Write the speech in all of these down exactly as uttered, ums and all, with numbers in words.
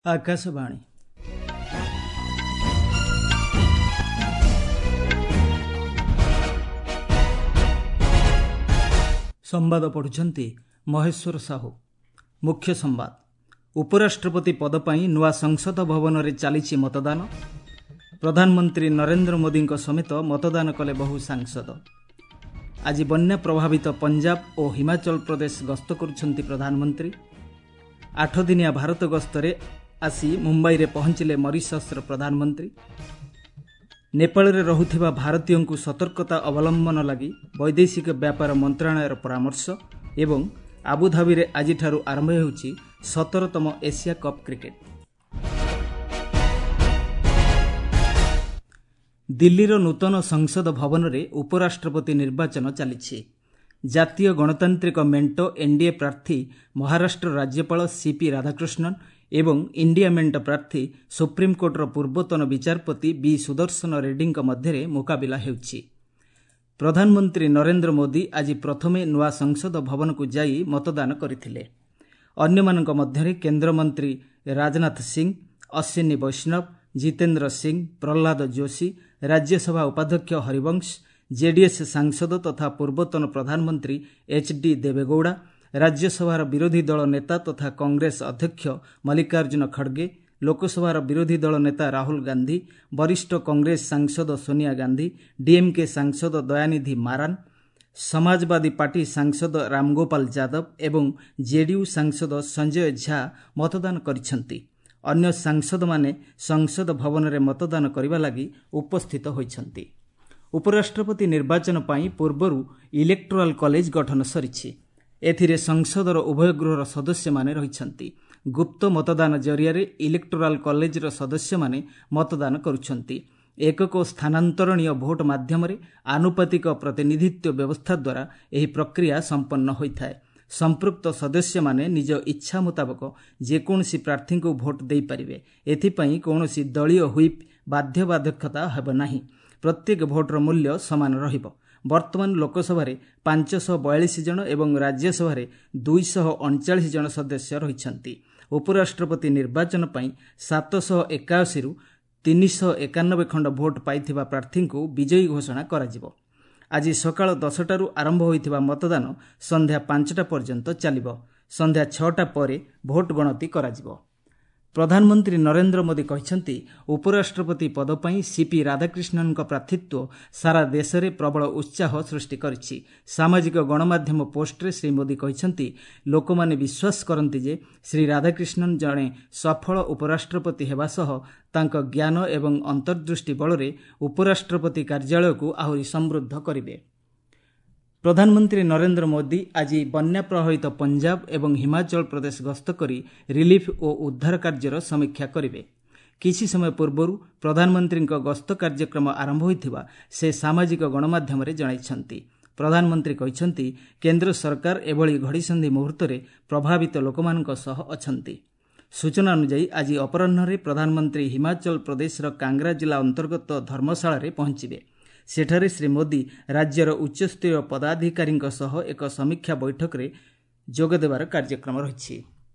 आकाशवाणी संवाद पढ़ुछंती महेश्वर साहू। मुख्य संवाद। उपराष्ट्रपति पद पई नुआ संसद भवन रे चलीछि मतदान। प्रधानमंत्री नरेंद्र मोदी समेत मतदान कले बहु सांसद। आज बन्या प्रभावित पंजाब और हिमाचल प्रदेश गस्त करुछंती प्रधानमंत्री। आठ दिनिया भारत गस्तरे आसी मुंबई रे पहुंचिले मॉरिशस प्रधानमंत्री। नेपाल रे रहुथिबा भारतीयों को सतर्कता अवलंबन लगी वैदेशिक व्यापार मंत्रालयर परामर्श एवं आबुधाबी रे आजिठारु आरंभ होउछि सतरतम एशिया कप क्रिकेट। दिल्लीर नूतन संसद भवन रे उपराष्ट्रपति निर्वाचन चलिछि। जातीय गणतांत्रिक मेंट एनडीए प्रार्थी महाराष्ट्र राज्यपाल सीपी राधाकृष्णन एवं इंडिया मेंट प्रार्थी सुप्रीमकोर्टर पूर्वतन विचारपति बी सुदर्शन रेड्डी मध्य मुकाबिला हेउछि। प्रधानमंत्री नरेंद्र मोदी आज प्रथमे नुआ संसद भवन को जाई मतदान करथिले। अन्यमानक मध्यरे केंद्रमंत्री राजनाथ सिंह, अश्विनी वैष्णव, जितेंद्र सिंह, प्रहलाद जोशी, राज्यसभा उपाध्यक्ष हरिवंश, जेडीएस सांसद तथा पूर्वतन प्रधानमंत्री एच डी देवेगौड़ा, राज्यसभार विरोधी दल नेता तथा कांग्रेस अध्यक्ष मल्लिकार्जुन खड़गे, लोकसभार विरोधी दल नेता राहुल गांधी, वरिष्ठ कांग्रेस सांसद सोनिया गांधी, डीएमके सांसद दयानिधि मारान, समाजवादी पार्टी सांसद रामगोपाल यादव एवं जेडीयू सांसद संजय झा मतदान करिसेंती। अन्य सांसद माने संसद भवन रे मतदान करिबा लागि उपस्थित होइछंती। उपराष्ट्रपति निर्वाचन पाई पूर्वरु इलेक्टोराल कॉलेज गठन सरिछि। एथिरे संसदर उभय गृहर सदस्य माने रहिछंती। गुप्त मतदान जरिया रे इलेक्टोराल कॉलेजर सदस्य माने मतदान करुछंती। एकक स्थानांतरणीय भोट माध्यम रे आनुपातिक प्रतिनिधित्व व्यवस्था द्वारा एही प्रक्रिया संपन्न होइथाय। संपृक्त सदस्य माने निज इच्छा मुताबक जेकोनसी प्रार्थी को भोट देई परिबे। एथिपई कोनोसी दलीय हुइप बाध्यबाधकता हेबो नाही। प्रत्येक भोटर मूल्य सामान रहिबो। वर्तमान लोकसभा रे पांच सौ बयालीस जन एवं राज्यसभा रे दुई सौ अड़चाश जन सदस्य रहिछंती। उपराष्ट्रपति निर्वाचन पई सात सौ एकाशी रु तीन सौ एकानबे खंड भोट पाइथिबा प्रार्थी को विजयी घोषणा कराजिबो। आज सकाळ दसटारू आरंभ होइथिबा मतदान संध्या पांचटा पर्यंत चलिबो। संध्या छटा परे भोट गणति कराजिबो। प्रधानमंत्री नरेंद्र मोदी कहते उपराष्ट्रपति पद पई सीपी राधाकृष्णन प्रार्थित्व सारा देश में प्रबल उत्साह सृष्टि करिछि। सामाजिक गणमाध्यम पोस्ट्रे श्री मोदी कहते लोक माने विश्वास करती जे श्री राधाकृष्णन जड़े सफल उपराष्ट्रपति हेबा सह तांक ज्ञान एवं अंतर्दृष्टि बल उपराष्ट्रपति कार्यालय को आहुरी समृद्ध करिवे। प्रधानमंत्री नरेंद्र मोदी आज बन्या प्रभावित पंजाब एवं हिमाचल प्रदेश गस्त करी रिलीफ और उद्धार कार्यर समीक्षा करिवे। किछि समय पूर्व प्रधानमंत्री गस्त कार्यक्रम आरंभ होइथिबा से सामाजिक गणमाध्यम रे जणाइछंती। प्रधानमंत्री कहछंती केंद्र सरकार एभली घड़ीसंधि मुहूर्त रे प्रभावित लोकमानक सह अछंती। सूचना अनुसार आज अपराह्न प्रधानमंत्री हिमाचल प्रदेश कांगड़ा जिला अंतर्गत धर्मशाला रे पहुंचिबे। सेठारे श्री मोदी राज्यर उच्चस्तरीय पदाधिकारी सह एक समीक्षा बैठक रे जोग देवार कार्यक्रम रही।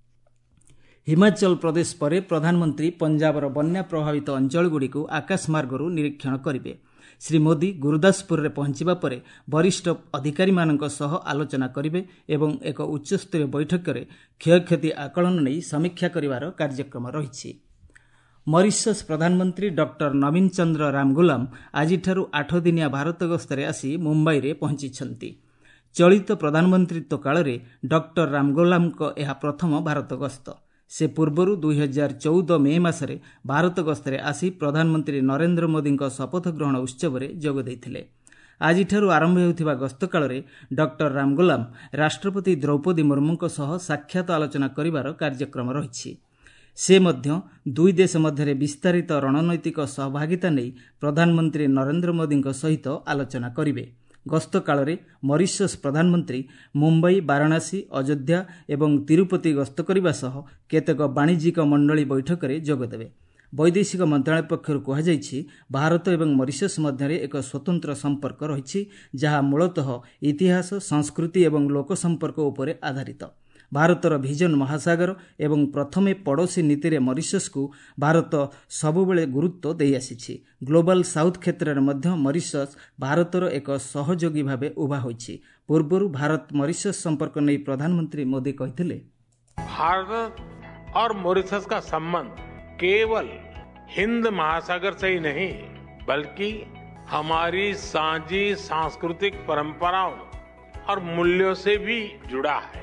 हिमाचल प्रदेश परे प्रधानमंत्री पंजाबर बन्या प्रभावित अंचलगुड़ी को आकाशमार्गरू निरीक्षण करिवे। श्री मोदी गुरुदासपुर रे पहुंचिबा परे वरिष्ठ अधिकारी मानक सह आलोचना करिवे एवं एक उच्चस्तरीय बैठक रे क्षयक्षति आकलन नै समीक्षा करिवार कार्यक्रम रही। मॉरिशस प्रधानमंत्री डॉक्टर नवीन चंद्र रामगुलाम आजिठारु आठ दिनिया भारत गस्तरे आसी मुंबई रे पहुंचिछंती। चलित प्रधानमंत्रीत्व काल रे डॉक्टर रामगुलाम को यह प्रथम भारत गस्त। से पूर्वरु दुई हजार चौदह मे मासरे भारत गस्तरे आसी प्रधानमंत्री नरेंद्र मोदी शपथ ग्रहण उत्सव रे जोग दैथिले। आजिठारु आरंभ हेउथिबा गस्त काल रे डॉक्टर रामगुलाम राष्ट्रपति द्रौपदी मुर्मू सह साक्षात आलोचना करिवार कार्यक्रम रही। से मध्य दुई देश मध्य विस्तारित रणनैतिक सहभागिता नहीं प्रधानमंत्री नरेंद्र मोदी सहित आलोचना करिवे। गस्त काल रे मॉरिशस प्रधानमंत्री मुंबई, वाराणसी, अयोध्या एवं तिरुपति गस्त करने सह केतेक वाणिज्यिक मंडली बैठक रे जोग देवे। वैदेशिक मंत्रालय पक्षर कहुଯାଇଛି भारत एवं मॉरिशस मध्य एक स्वतंत्र संपर्क रही जहाँ मूलतः इतिहास, संस्कृति एवं लोक संपर्क उपरे आधारित। ଭାରତର ଭିଜନ ମହାସାଗର ଏବଂ ପ୍ରଥମେ ପଡ଼ୋଶୀ ନୀତିରେ ମରିସସ୍କୁ ଭାରତ ସବୁବେଳେ ଗୁରୁତ୍ୱ ଦେଇଆସିଛି। ଗ୍ଲୋବାଲ ସାଉଥ କ୍ଷେତ୍ରରେ ମଧ୍ୟ ମରିସସ୍ ଭାରତର ଏକ ସହଯୋଗୀ ଭାବେ ଉଭା ହୋଇଛି। ପୂର୍ବରୁ ଭାରତ ମରିସସ୍ ସମ୍ପର୍କ ନେଇ ପ୍ରଧାନମନ୍ତ୍ରୀ ମୋଦି କହିଥିଲେ, भारत और मॉरिशस का संबंध केवल हिंद महासागर से ही नहीं बल्कि हमारी साझी सांस्कृतिक परंपराओं और मूल्यों से भी जुड़ा है।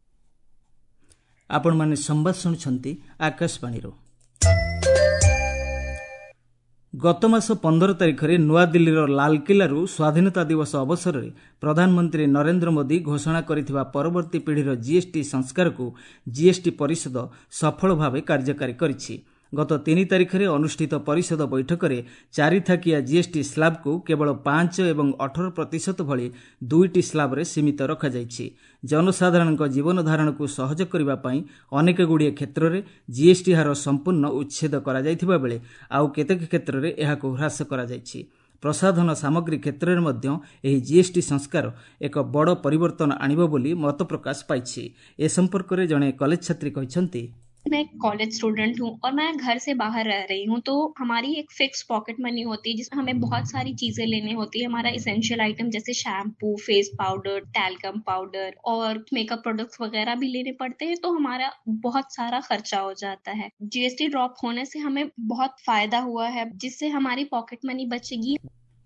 आपण माने संवाद सुनुछंती आकाशवाणीरो। गत मास पंदर तारिखरे नुआदिल्लीर लालकिल्लारू स्वाधीनता दिवस अवसर में प्रधानमंत्री नरेंद्र मोदी घोषणा करिथिबा परवर्ती पीढ़ीर जीएसटी संस्कार को जीएसटी परिषद सफल भाव कार्यकारी करिछि। गत तीन तारिखरे अनुष्ठित परिषद बैठक में चारि थाकिया जीएसटी स्लाब को केवल पांच एवं अठर प्रतिशत भली दुईटी स्लाब रे सीमित रखा जाइछि। जनसाधारण जीवन धारण को सहज करबा पई अनेक गुड़िए क्षेत्र में जीएसटी हार संपूर्ण उच्छेद करा जाइथिबा बेले आउ केतेक क्षेत्र में एहाको ह्रास करा जाइछि। प्रसाधन सामग्री क्षेत्र में मध्य एही जीएसटी संस्कार एक बड़ परिवर्तन आनिबो बोली मत प्रकाश पाइछि। ए संपर्क में जड़े कॉलेज छात्री कहिसंती, मैं एक कॉलेज स्टूडेंट हूँ और मैं घर से बाहर रह रही हूँ, तो हमारी एक फिक्स पॉकेट मनी होती है जिसमें हमें बहुत सारी चीजें लेनी होती है। हमारा इसेंशियल आइटम जैसे shampoo, face powder, talcum powder और मेकअप प्रोडक्ट्स वगैरह भी लेने पड़ते हैं, तो हमारा बहुत सारा खर्चा हो जाता है। जीएसटी ड्रॉप होने से हमें बहुत फायदा हुआ है, जिससे हमारी पॉकेट मनी बचेगी।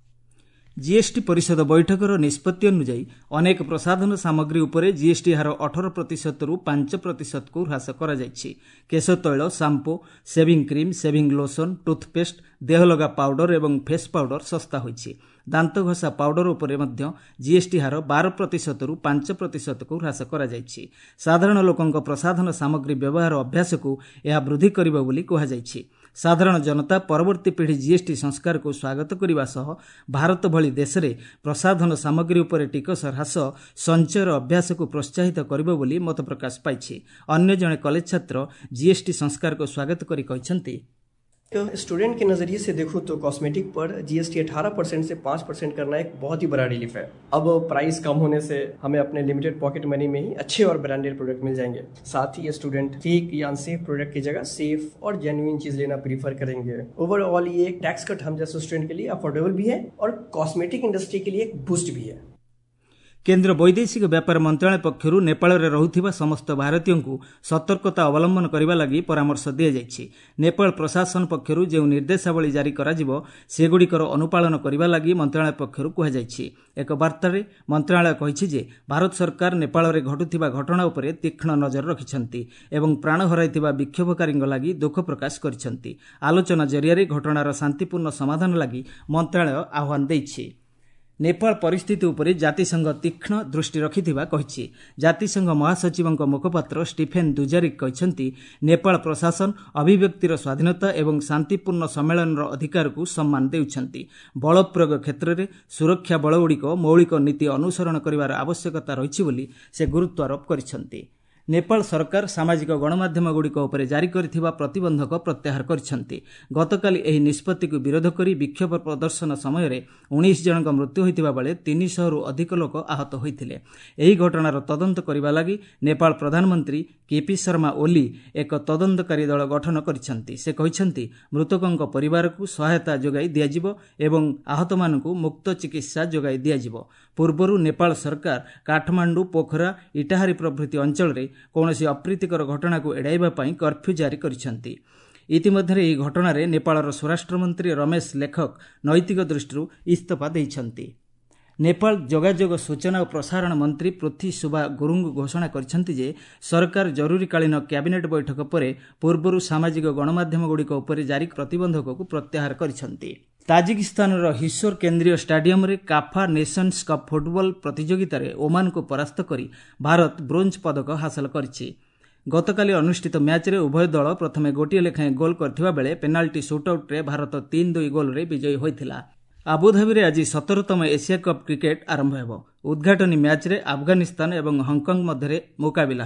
जीएसटी परिषद बैठकर निष्पत्ति अनुଯାयी अनेक प्रसाधन सामग्री उपरे जीएसटी हार अठर प्रतिशत रु पांच प्रतिशत को ह्रास करा जाइछि। केश तैल, shampoo, shaving cream, shaving lotion, toothpaste, देहलगा पाउडर एवं फेस पाउडर सस्ता होइछि। दांत घसा पाउडर उपरे मध्य जीएसटी हार बारह प्रतिशत रु पांच प्रतिशत को ह्रास करा जाइछि। साधारण लोकंक प्रसाधन सामग्री व्यवहार अभ्यास को यह वृद्धि करिबो बोली कहा जाइछि। साधारण जनता परवर्ती पीढ़ी जीएसटी संस्कार को स्वागत करने सह भारत भली देश में प्रसाधन सामग्री उपरे टिकस ह्रास संचयर अभ्यास को प्रोत्साहित करिबो बोली मत प्रकाश पाइछि। अन्य जने कॉलेज छात्र जीएसटी संस्कार को स्वागत करी कहिसंती, तो स्टूडेंट के नज़रिए से देखूं तो कॉस्मेटिक पर जीएसटी अठारह परसेंट से पाँच परसेंट करना एक बहुत ही बड़ा रिलीफ है। अब प्राइस कम होने से हमें अपने लिमिटेड पॉकेट मनी में ही अच्छे और ब्रांडेड प्रोडक्ट मिल जाएंगे। साथ ही ये स्टूडेंट फेक या अनसेफ प्रोडक्ट की जगह सेफ और जेन्युइन चीज लेना प्रीफर करेंगे। ओवरऑल ये एक टैक्स कट हम जैसे स्टूडेंट के लिए अफोर्डेबल भी है और कॉस्मेटिक इंडस्ट्री के लिए एक बूस्ट भी है। केन्द्र वैदेशिक व्यापार मंत्रालय पक्षरु नेपाल रे रहुथिबा समस्त भारतीयों को सतर्कता अवलंबन करबा लागि परामर्श दिया जाइछि। नेपाल प्रशासन पक्षरु जे निर्देशावली जारी कराजिबो सेगुड़िकर अनुपालन करबा लागि मंत्रालय पक्षरु कहा जाइछि। एक वार्तारे मंत्रालय कहिछि जे भारत सरकार नेपाल रे घटुथिबा घटना उपरे तीक्ष्ण नजर रखिछन्ति एवं प्राण हराइथिबा विक्षोभकारीଙ୍କ लागि दुख प्रकाश गरिछन्ति। आलोचना जरियारे घटनार शांतिपूर्ण समाधान लागि मंत्रालय आह्वान दैछि। नेपाल परिस्थिति उपरे जातिसंघ तीक्ष्ण दृष्टि रखिथिबा कहिछि। जातिसंघ महासचिवଙ୍କ मुखपात्र स्टीफेन दुजारिक कहिसंती, नेपाल प्रशासन अभिव्यक्तिर स्वाधीनता एवं शांतिपूर्ण सम्मेलनर अधिकार को सम्मान देउछन्ति। बल प्रयोग क्षेत्र में सुरक्षा बलगुड़िक मौलिक नीति अनुसरण करिवार आवश्यकता रहिछि बोली से गुरुत्वारोप करिसंती। नेपाल सरकार सामाजिक गणमाध्यम गुड़िक उपरे जारी करथिबा प्रतिबंधक प्रत्याहार करिसंती। गतकाली एही निष्पत्ति को विरोध करी विक्षोभ प्रदर्शन समय रे उन्नीस जनक मृत्यु होइतिबा बेले तीन सौ रु अधिक लोक आहत होइथिले। एही घटनार तदंत करिबा लागि नेपाल प्रधानमंत्री केपी शर्मा ओली एक तदंतकारी दल गठन करिसंती। से कहिसंती, मृतकଙ୍କ परिवार को सहायता जोगाई दियाजिबो एवं आहत मानकु मुक्त चिकित्सा जोगाई दियाजिबो। पूर्वरु नेपाल सरकार काठमांडू, पोखरा, इटाहारी प्रभृति अंचल रे कौनसी अप्रीतिकर घटना को एड़ाइबा पई कर्फ्यू जारी करिसंती। इतिमध्ये ଏହି ଘଟଣାରେ नेपालर स्वराष्ट्र मंत्री रमेश लेखक नैतिक दृष्टि इस्तीफा ଦେଇଛନ୍ତି। नेपाल जोगाजोग सूचना और प्रसारण मंत्री पृथ्वी सुब्बा गुरुङ घोषणा କରିଛନ୍ତି ଯେ सरकार जरूरीकालीन कैबिनेट बैठक पर पूर्वरु सामाजिक गणमाध्यम गुड़िक उपर जारी प्रतिबंधक को प्रत्याहार କରିଛନ୍ତି। ताजिकिस्तानर हिसोर केंद्रीय स्टाडियम रे काफा नेशंस कप फुटबॉल प्रतियोगिता रे ओमान को परास्त करी भारत ब्रोंज पदक हासिल करिछि। गतकाली अनुष्ठित मैच रे उभय दल प्रथमे गोटिए लेखाएं गोल करथिबा बेले पेनाल्टी शूटआउट रे भारत तीन दुई गोल रे विजयी होइथिला। आबुधाबी रे आज सतरतम एशिया कप क्रिकेट आरंभ हेबो। उद्घाटनी मैच रे अफगानिस्तान एवं हांगकांग मध्य मुकाबिला हेबो।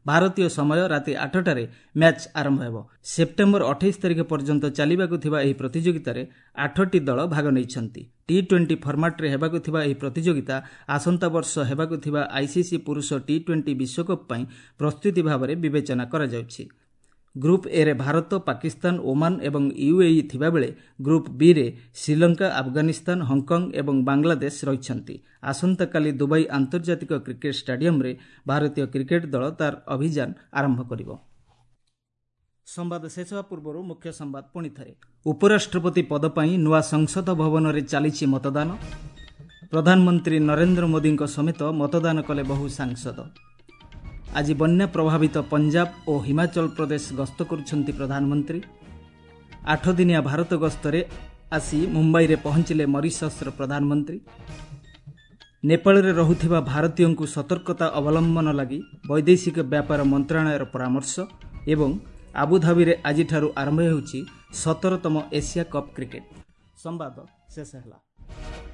भारतीय समय राति आठटारे मैच आरंभ हेब। सेप्टेम्बर अठाईस तारिख पर्यंत चलिबाकु थिबा एही प्रतियोगितारे आठटी दल भाग नेइछन्ति। टी ट्वेंटी फर्माट्रे हेबाकु थिबा एही प्रतियोगिता आसंता वर्ष हेबाकु थिबा आईसीसी पुरुष टी ट्वेंटी विश्वकप पई प्रस्तुति भावरे विवेचना करा जाउछि। ग्रुप ए रे भारत, पाकिस्तान, ओमान एवं यूएई थिबा बेले ग्रुप बी रे श्रीलंका, अफगानिस्तान, हांगकांग एवं बांग्लादेश रहिछन्ति। आसंता काली दुबई आंतर्जातिक क्रिकेट स्टेडियम रे भारतीय क्रिकेट दल तार अभियान आरंभ करिवो। संवाद शेष होवा पूर्व मुख्य संवाद पुणी थरे। उपराष्ट्रपति पद पई नुआ संसद भवन रे चलीछि मतदान। प्रधानमंत्री नरेंद्र मोदी समेत मतदान कले बहु सांसद। आज बन्या प्रभावित पंजाब और हिमाचल प्रदेश गस्त करुछन्ति प्रधानमंत्री। आठ दिनिया भारत गस्तरे आसी मुंबई रे पहुंचिले मॉरिशस प्रधानमंत्री। नेपाल रे रहुथिबा भारतीयों को सतर्कता अवलंबन लगी वैदेशिक व्यापार मंत्रालयर परामर्श एवं आबुधाबी रे आजिठारु आरंभ होउछि सतरतम एशिया कप क्रिकेट। संवाद शेष होला।